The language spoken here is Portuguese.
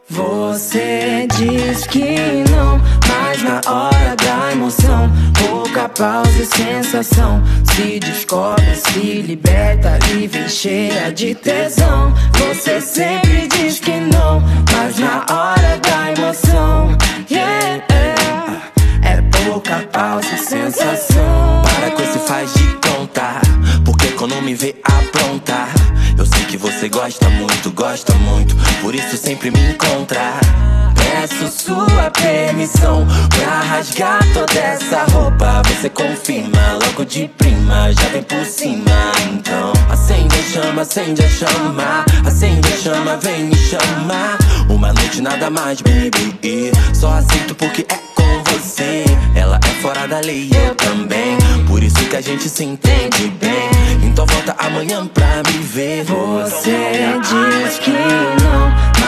Você diz que não, mas na hora da emoção, pouca pausa e sensação, se descobre, se liberta e vem cheia de tesão. Você sempre diz que não, mas na hora da emoção, yeah, é pouca pausa e sensação. Para com esse faz de conta, porque quando me vê aprontar, eu sei que você gosta muito, por isso sempre me encontra. Peço sua permissão pra rasgar toda essa roupa. Você confirma logo de prima, já vem por cima. Então acende a chama, acende a chama, acende a chama, vem me chamar. Uma noite nada mais, baby, só aceito porque é com você. Ela é fora da lei, eu também, por isso que a gente se entende bem. Então volta amanhã pra me ver. Você diz que não,